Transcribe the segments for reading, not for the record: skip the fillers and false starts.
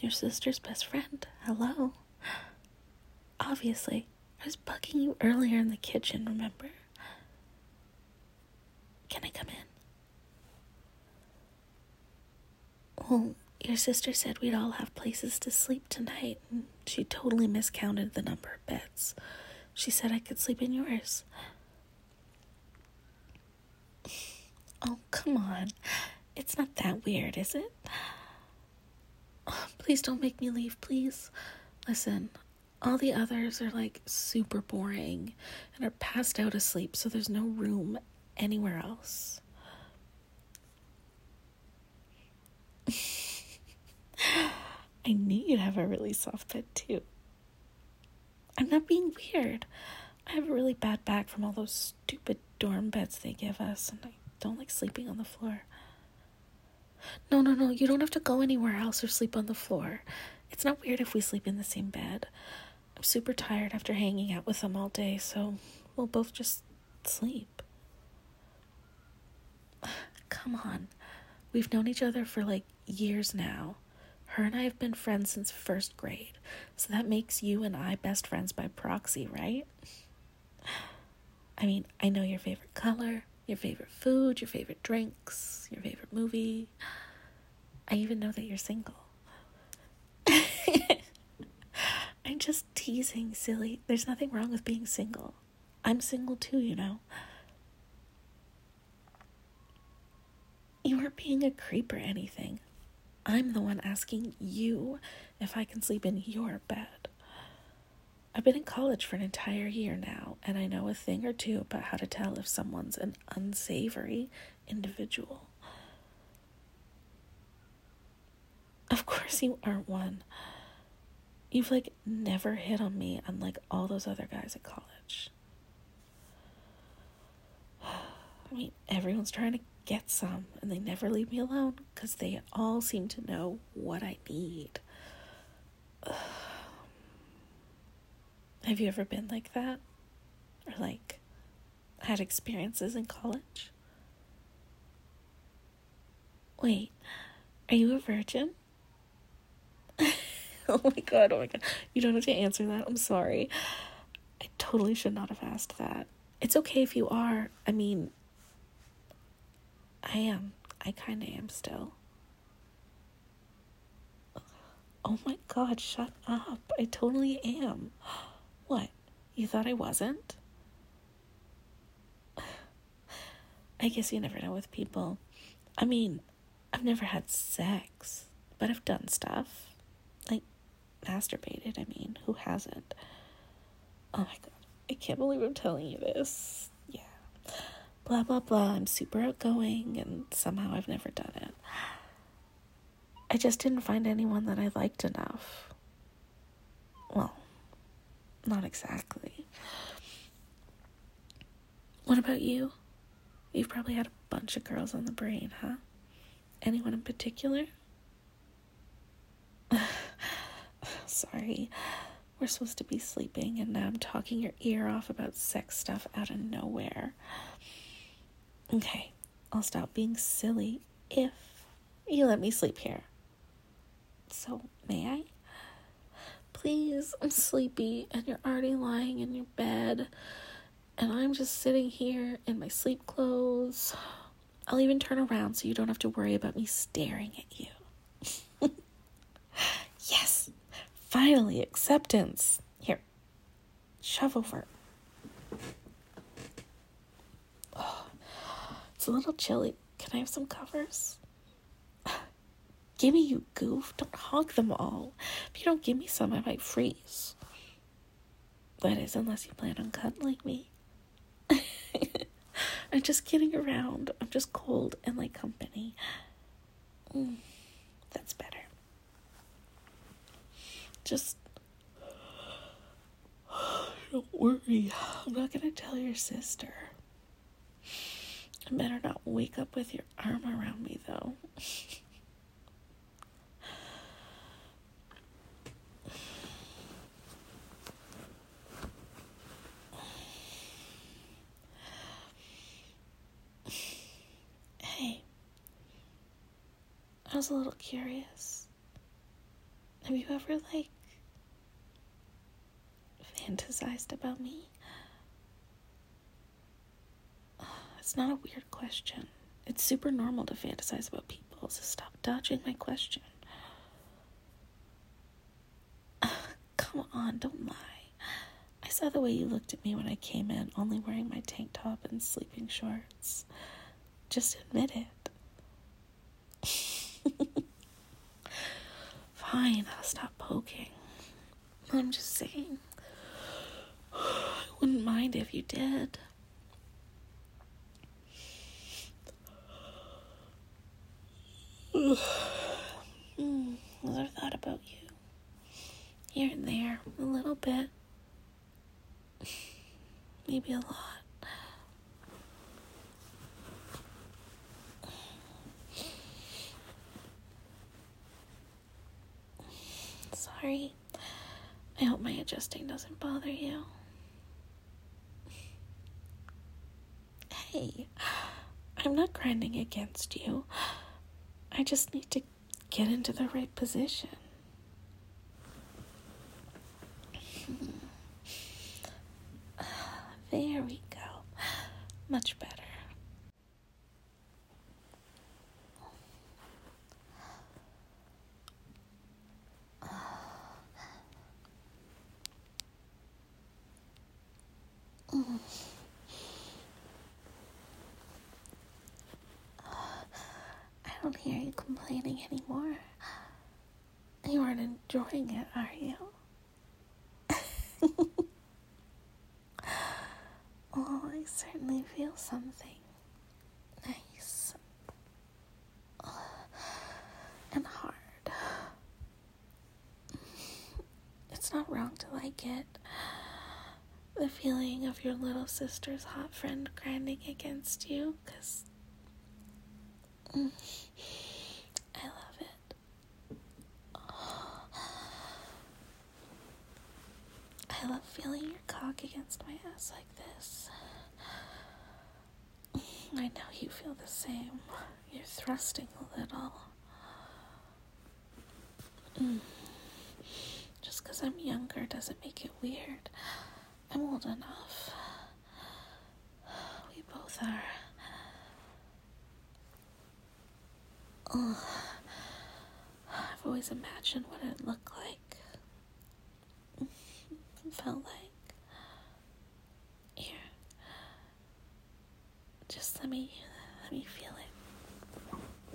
your sister's best friend. Hello. Obviously, I was bugging you earlier in the kitchen, remember? Can I come in? Well, your sister said we'd all have places to sleep tonight, and she totally miscounted the number of beds. She said I could sleep in yours. Oh, come on. It's not that weird, is it? Oh, please don't make me leave, please. Listen, all the others are like super boring and are passed out asleep, so there's no room anywhere else. I knew you'd have a really soft bed too. I'm not being weird. I have a really bad back from all those stupid dorm beds they give us, and I don't like sleeping on the floor. No, you don't have to go anywhere else or sleep on the floor. It's not weird if we sleep in the same bed. I'm super tired after hanging out with them all day, so we'll both just sleep. Come on. We've known each other for like years now. Her and I have been friends since first grade, so that makes you and I best friends by proxy, right? I mean, I know your favorite color, your favorite food, your favorite drinks, your favorite movie. I even know that you're single. I'm just teasing, silly. There's nothing wrong with being single. I'm single too, you know. You aren't being a creep or anything. I'm the one asking you if I can sleep in your bed. I've been in college for an entire year now, and I know a thing or two about how to tell if someone's an unsavory individual. Of course you aren't one. You've like never hit on me unlike all those other guys at college. I mean, everyone's trying to get some, and they never leave me alone because they all seem to know what I need. Have you ever been like that? Or like had experiences in college? Wait, are you a virgin? Oh my god. You don't have to answer that. I'm sorry. I totally should not have asked that. It's okay if you are. I mean, I am. I kind of am still. Oh my god, shut up. I totally am. What? You thought I wasn't? I guess you never know with people. I mean, I've never had sex, but I've done stuff. Like, masturbated, I mean. Who hasn't? Oh my god. I can't believe I'm telling you this. Yeah. Blah, blah, blah. I'm super outgoing, and somehow I've never done it. I just didn't find anyone that I liked enough. Well, not exactly. What about you? You've probably had a bunch of girls on the brain, huh? Anyone in particular? Sorry. We're supposed to be sleeping, and now I'm talking your ear off about sex stuff out of nowhere. Okay, I'll stop being silly if you let me sleep here. So, may I? Please, I'm sleepy, and you're already lying in your bed, and I'm just sitting here in my sleep clothes. I'll even turn around so you don't have to worry about me staring at you. Yes! Finally, acceptance. Here, shove over. Oh, it's a little chilly. Can I have some covers? Gimme, you goof. Don't hog them all. If you don't give me some, I might freeze. That is, unless you plan on cuddling me. I'm just kidding around. I'm just cold and like company. That's better. Just don't worry. I'm not gonna tell your sister. I better not wake up with your arm around me, though. Hey, I was a little curious. Have you ever, fantasized about me? It's not a weird question. It's super normal to fantasize about people, so stop dodging my question. Come on, don't lie. I saw the way you looked at me when I came in, only wearing my tank top and sleeping shorts. Just admit it. Fine, I'll stop poking. I'm just saying. I wouldn't mind if you did. I've thought about you. Here and there, a little bit. Maybe a lot. Sorry. I hope my adjusting doesn't bother you. Hey, I'm not grinding against you. I just need to get into the right position. There we go. Much better. I don't hear you complaining anymore. You aren't enjoying it, are you? Oh, I certainly feel something nice and hard. It's not wrong to like it. The feeling of your little sister's hot friend grinding against you, 'cause I love it. I love feeling your cock against my ass like this. I know you feel the same. You're thrusting a little. Just 'cause I'm younger doesn't make it weird. I'm old enough. We both are. I've always imagined what it'd look like. Felt like. Here. Just let me feel it.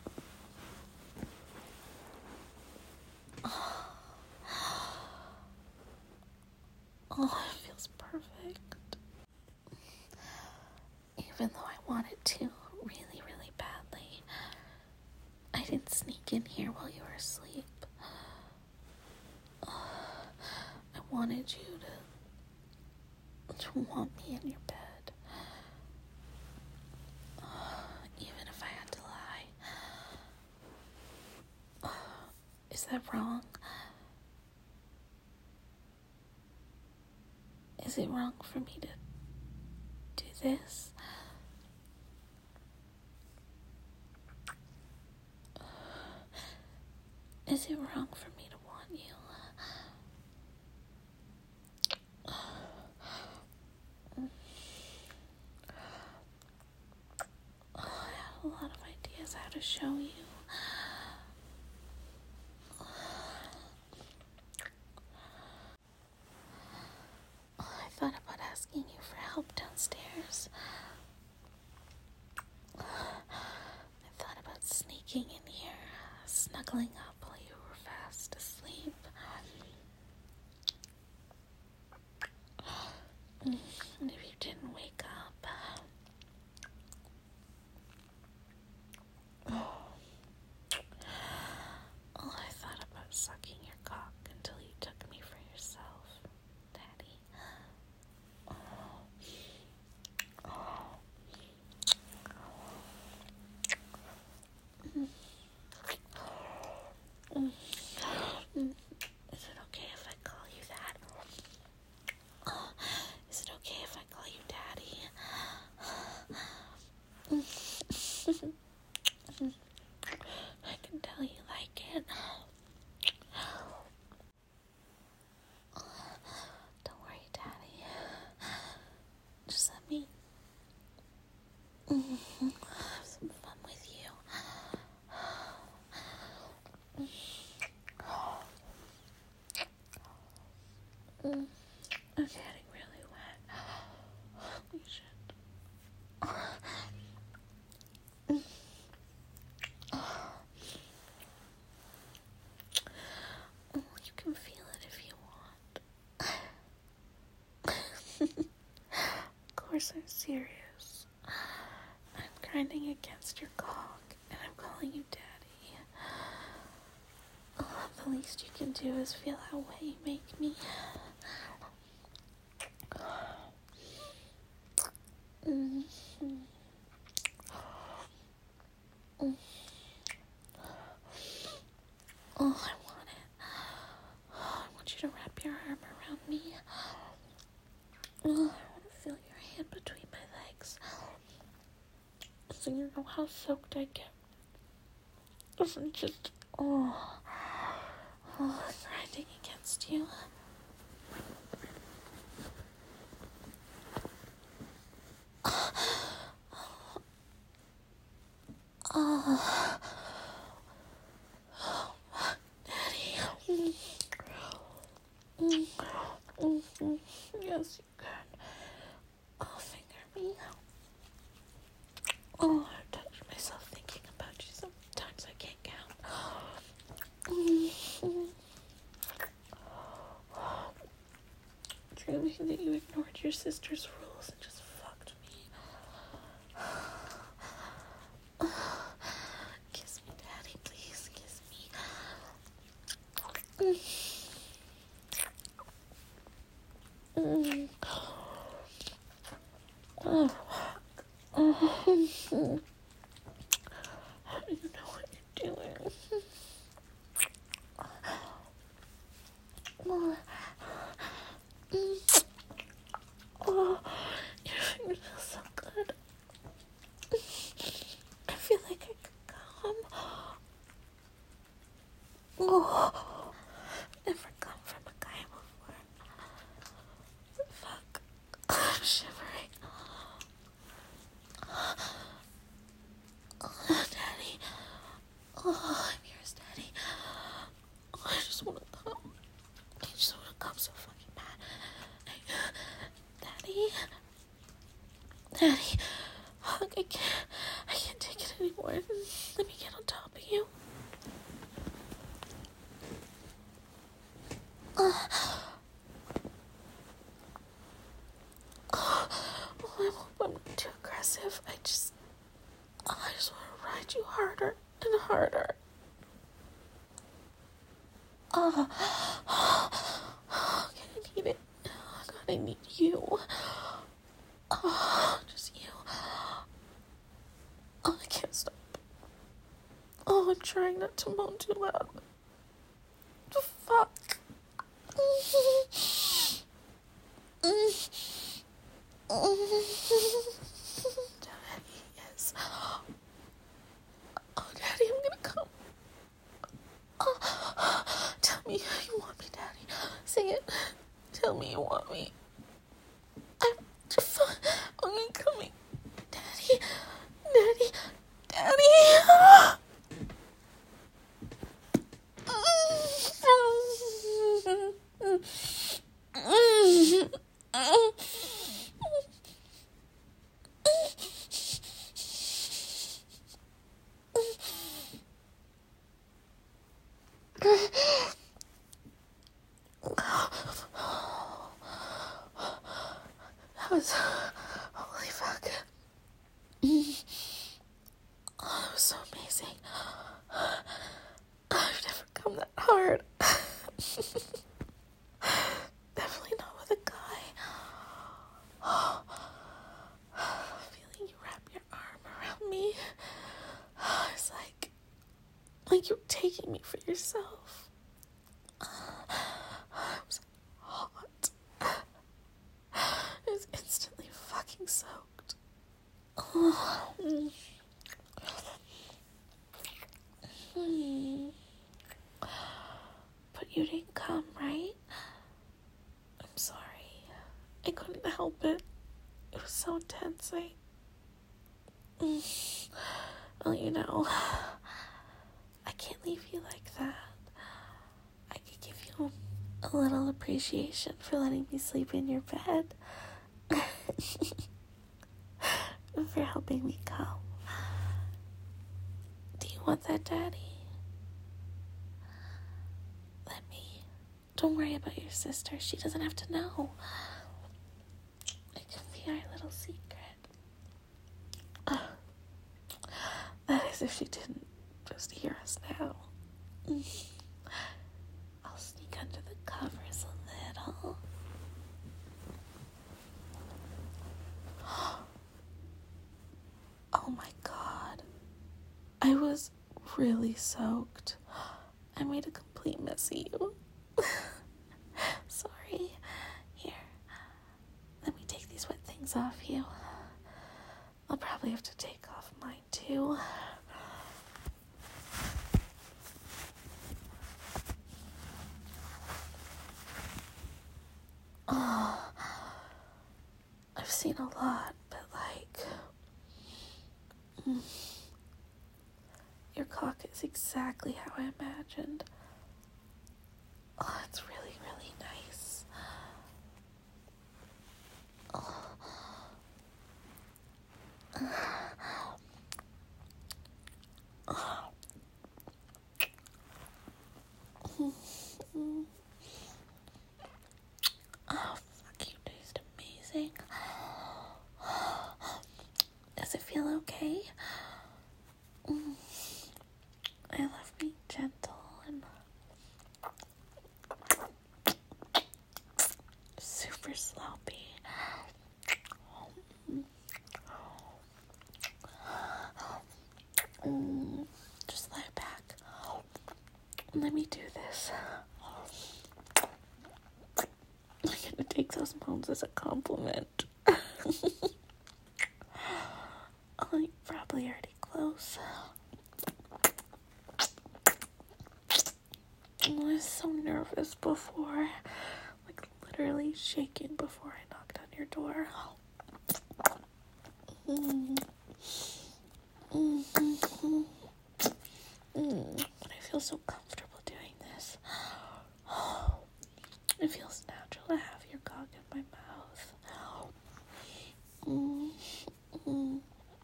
Oh, it feels perfect. Even though I wanted to really, really badly, I didn't sneak in here while you were asleep. I wanted you to want me in your bed. Even if I had to lie. Is that wrong? Is it wrong for me to do this? Is it wrong for me to want you? I have a lot of ideas how to show you. I thought about asking you for help downstairs. I thought about sneaking in here, snuggling up while you were fast asleep. And if you didn't wake up, I thought about sucking your cock until you took me for yourself, Daddy. Of course I'm serious. I'm grinding against your cock, and I'm calling you daddy. The least you can do is feel how wet you make me. Oh, I want it. I want you to wrap your arm around me. I want to feel your hand between my legs. So you know how soaked I get. Isn't just, grinding against you. Daddy. Yes, you can. Finger me. I touch myself thinking about you. Sometimes I can't count. Dreaming that you ignored your sister's rules and just fucked me. Kiss me, Daddy, please. Kiss me. How do you know what you're doing? Your fingers feel so good. I feel like I could come. Never come from a guy before. Fuck. I'm shivering. Daddy. I'm yours, Daddy. I just want to come. I just want to come so fucking bad. Daddy. Daddy. Fuck, I can't take it anymore. Let me get on top of you. I hope I'm not too aggressive. I just want to ride you harder and harder. God, I need it. God, I need you. Just you. I can't stop. I'm trying not to moan too loud. Fuck. Daddy, yes. Daddy, I'm gonna come. Tell me you want me, Daddy. Say it. Tell me you want me. I'm coming. Daddy. Daddy. Daddy. Holy fuck. That was so amazing. I've never come that hard. Definitely not with a guy. Feeling you wrap your arm around me. It's like you're taking me for yourself. It was hot. It was instantly fucking soaked. But you didn't come, right? I'm sorry. I couldn't help it. It was so intense. Well, you know, I can't leave you like that. I could give you a little appreciation for letting me sleep in your bed. For helping me come. Do you want that, Daddy? Let me. Don't worry about your sister. She doesn't have to know. our little secret. That is, if she didn't just hear us now. I'll sneak under the covers a little. Oh my god. I was really soaked. I made a complete mess of you. Sorry. Here. Let me take these wet things off you. I'll probably have to take off mine too. Oh, I've seen a lot, but your cock is exactly how I imagined. Oh, it's really, really nice. Oh. Oh, fuck, you taste amazing. Does it feel okay? I love being gentle and super sloppy. Just lie back. Let me do this. I'm gonna take those moans as a compliment. Oh, you're probably already close. I was so nervous before, literally shaking before I knocked on your door. But I feel so comfortable doing this. It feels natural to have your cock in my mouth.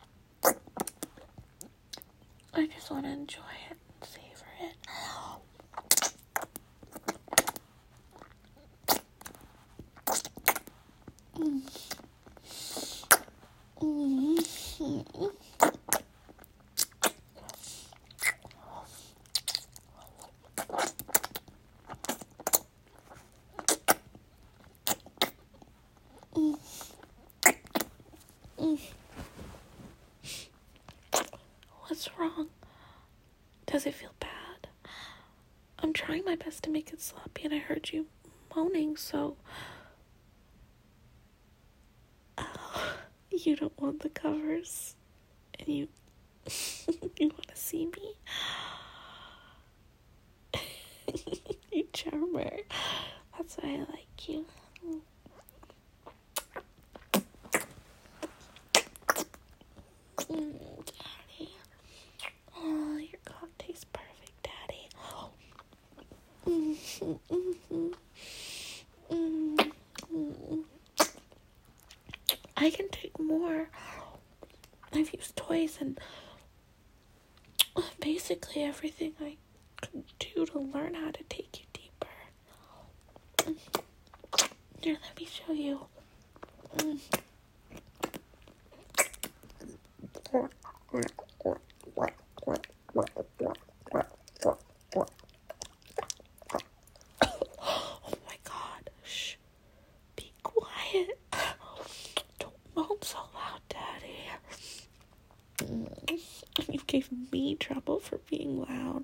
I just want to enjoy it and savor it. What's wrong? Does it feel bad? I'm trying my best to make it sloppy and I heard you moaning, so... You don't want the covers? And you... you want to see me? You charmer. That's why I like you. Daddy. Oh, your cock tastes perfect, Daddy. I can take more. I've used toys and basically everything I could do to learn how to take you deeper. Here, let me show you. Oh my god. Shh. Be quiet. Don't moan so loud, Daddy. You gave me trouble for being loud.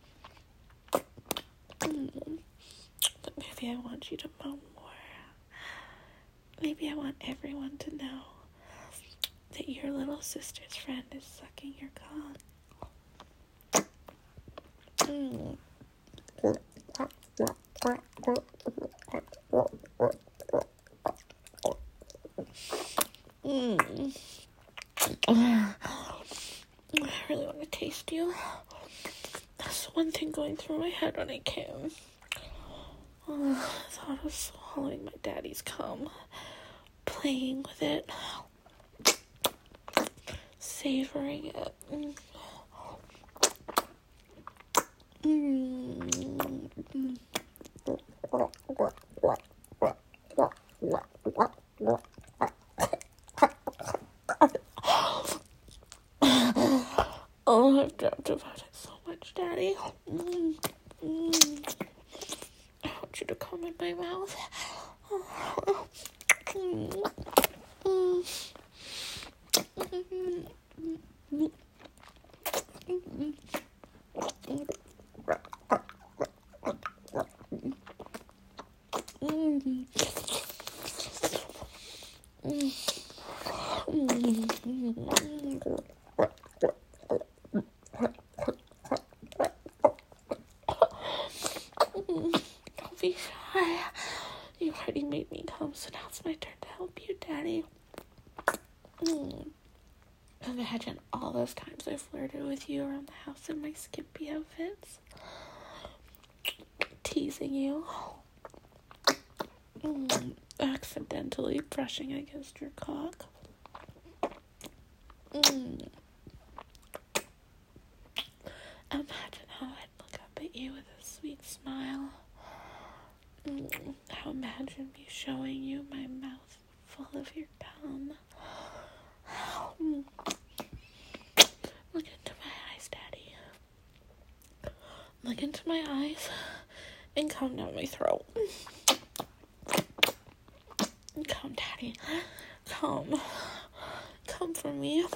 But maybe I want you to moan more. Maybe I want everyone to know that your little sister's friend is sucking your cock. I really want to taste you. That's one thing going through my head when I came. I thought of swallowing my daddy's cum, playing with it, savoring it. dreamt about it so much, Daddy. I want you to come in my mouth. Don't be shy. You already made me come, so now it's my turn to help you, Daddy. Imagine all those times I flirted with you around the house in my skimpy outfits. Teasing you. Accidentally brushing against your cock. Imagine how I'd look up at you with a sweet smile. How imagine me showing you my mouth full of your cum. Look into my eyes, Daddy. Look into my eyes and come down my throat. Come, Daddy. Come. Come for me.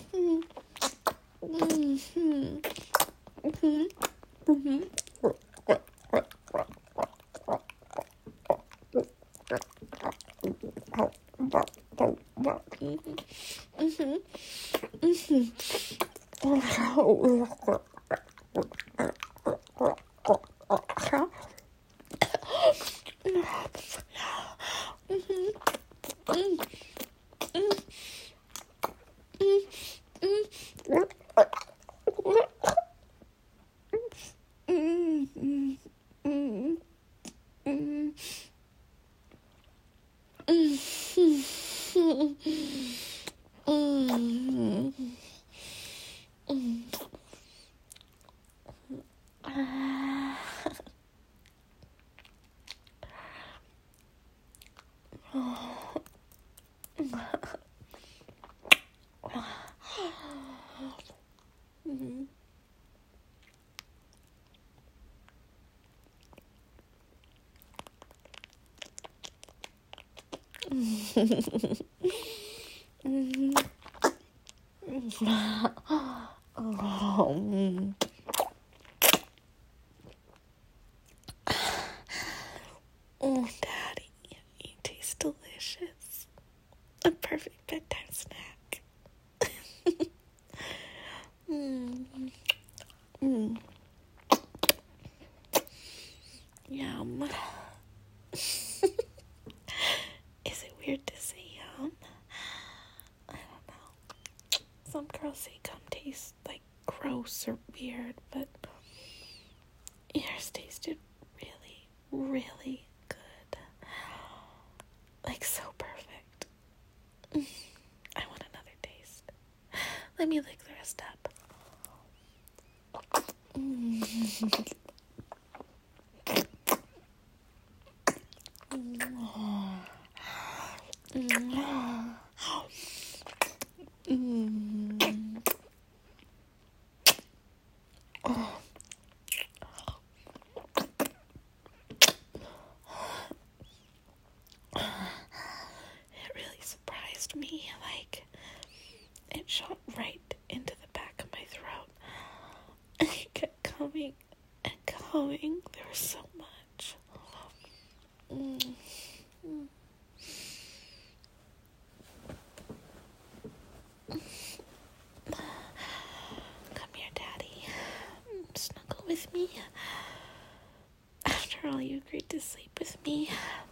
Oh, Daddy, you taste delicious. A perfect bedtime snack. Yum. Is it weird to say yum? I don't know. Some girls say cum tastes like gross or weird, but yours tasted really, really good. Like so perfect. I want another taste. Let me lick the rest up. It really surprised me. Like, it shot right into the back of my throat. And it kept coming and coming. There was so much. Come here, Daddy. Snuggle with me. After all, you agreed to sleep with me.